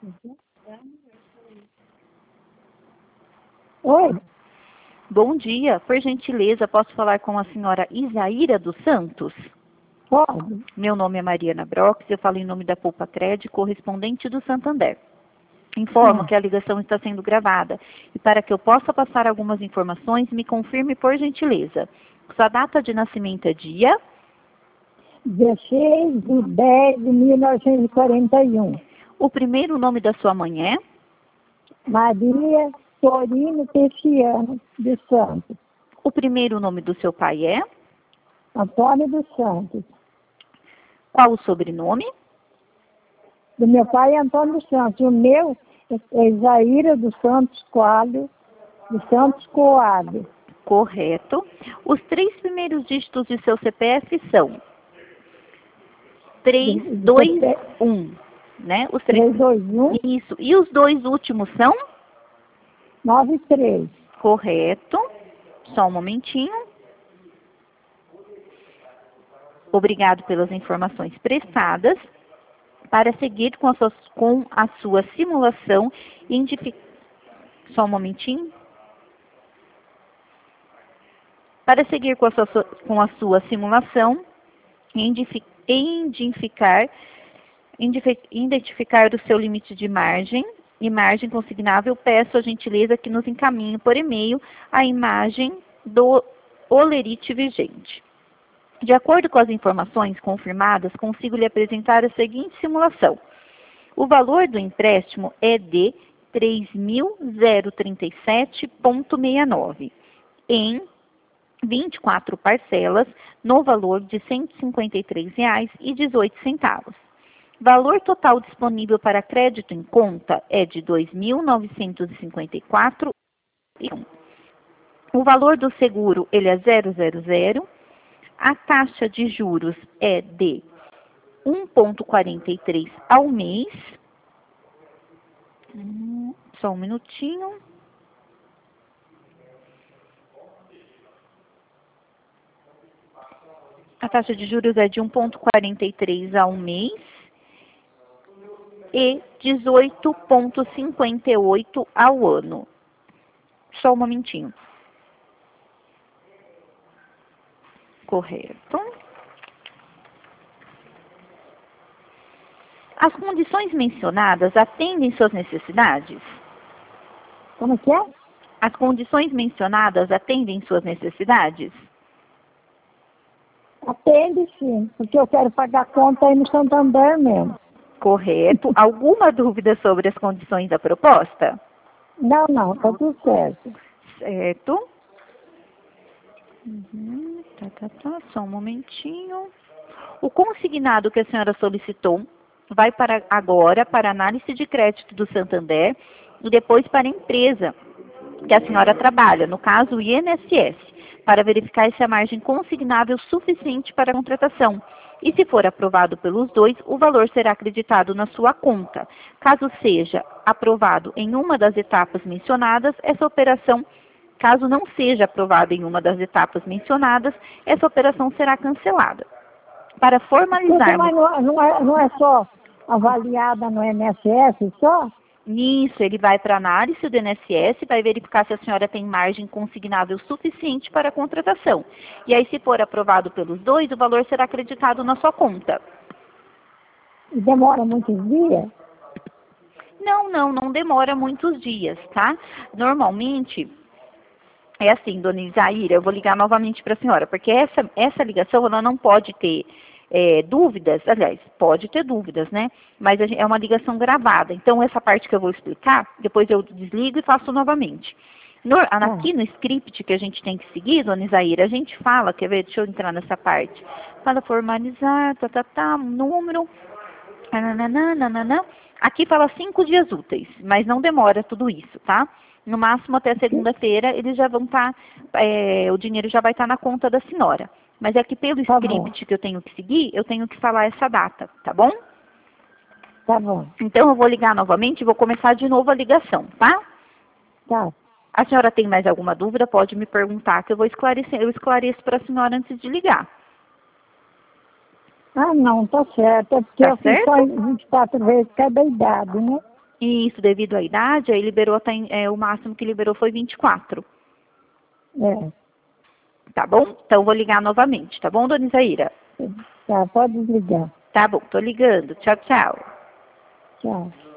Oi, Bom dia, por gentileza, posso falar com a senhora Isaíra dos Santos? pode? Meu nome é Mariana Brox, eu falo em nome da Poupa Cred, correspondente do Santander. Informo que a ligação está sendo gravada e para que eu possa passar algumas informações, me confirme por gentileza. Sua data de nascimento é dia? 16/10/1941. O primeiro nome da sua mãe é? Maria Torino Cristiano dos Santos. O primeiro nome do seu pai é? Antônio dos Santos. Qual o sobrenome? Do meu pai é Antônio dos Santos. O meu é Isaíra dos Santos Coelho, dos Santos Coelho. Correto. Os 3 primeiros dígitos de seu CPF são 321, né? Os 321 Isso. E os 2 últimos são? 93. Correto. Só um momentinho. Obrigado pelas informações prestadas. Para seguir com a sua simulação, só um momentinho. Para seguir com a sua simulação, identificar o seu limite de margem e margem consignável, peço a gentileza que nos encaminhe por e-mail a imagem do holerite vigente. De acordo com as informações confirmadas, consigo lhe apresentar a seguinte simulação. O valor do empréstimo é de R$ 3.037,69 em 24 parcelas, no valor de R$ 153,18. Valor total disponível para crédito em conta é de R$ 2.954,01. O valor do seguro ele é 000. A taxa de juros é de 1,43 ao mês. Só um minutinho. A taxa de juros é de 1,43 ao mês e 18,58 ao ano. Só um momentinho. Correto. As condições mencionadas atendem suas necessidades? Como que é? As condições mencionadas atendem suas necessidades? Atende sim, porque eu quero pagar a conta aí no Santander mesmo. Correto. Alguma dúvida sobre as condições da proposta? Não, tá tudo certo. Certo. Só um momentinho. O consignado que a senhora solicitou vai agora para análise de crédito do Santander e depois para a empresa que a senhora trabalha, no caso o INSS, para verificar se a margem consignável suficiente para a contratação. E se for aprovado pelos dois, o valor será acreditado na sua conta. Caso seja aprovado em uma das etapas mencionadas, caso não seja aprovado em uma das etapas mencionadas, essa operação será cancelada. Para formalizarmos... Mas não é só avaliada no INSS só? Nisso, ele vai para a análise do INSS, vai verificar se a senhora tem margem consignável suficiente para a contratação. E aí, se for aprovado pelos dois, o valor será acreditado na sua conta. E demora muitos dias? Não demora muitos dias, tá? Normalmente, é assim, dona Isaíra, eu vou ligar novamente para a senhora, porque essa ligação, ela não pode ter dúvidas, aliás, pode ter dúvidas, né? Mas é uma ligação gravada. Então, essa parte que eu vou explicar, depois eu desligo e faço novamente. Aqui no script que a gente tem que seguir, dona Isaíra, a gente fala, quer ver? Deixa eu entrar nessa parte. Fala formalizar, número, nananana. Aqui fala 5 dias úteis, mas não demora tudo isso, tá? No máximo até segunda-feira eles já vão estar, o dinheiro já vai estar na conta da senhora. Mas é que pelo script que eu tenho que seguir, eu tenho que falar essa data, tá bom? Tá bom. Então eu vou ligar novamente e vou começar de novo a ligação, tá? Tá. A senhora tem mais alguma dúvida? Pode me perguntar que eu esclareço para a senhora antes de ligar. Ah, não, tá certo. É porque Tá eu fiz certo? só 24 vezes cada idade, né? E isso devido à idade, aí liberou até, o máximo que liberou foi 24. É. Tá bom? Então, vou ligar novamente, tá bom, dona Isaíra? Tá, pode desligar. Tá bom, tô ligando. Tchau, tchau. Tchau.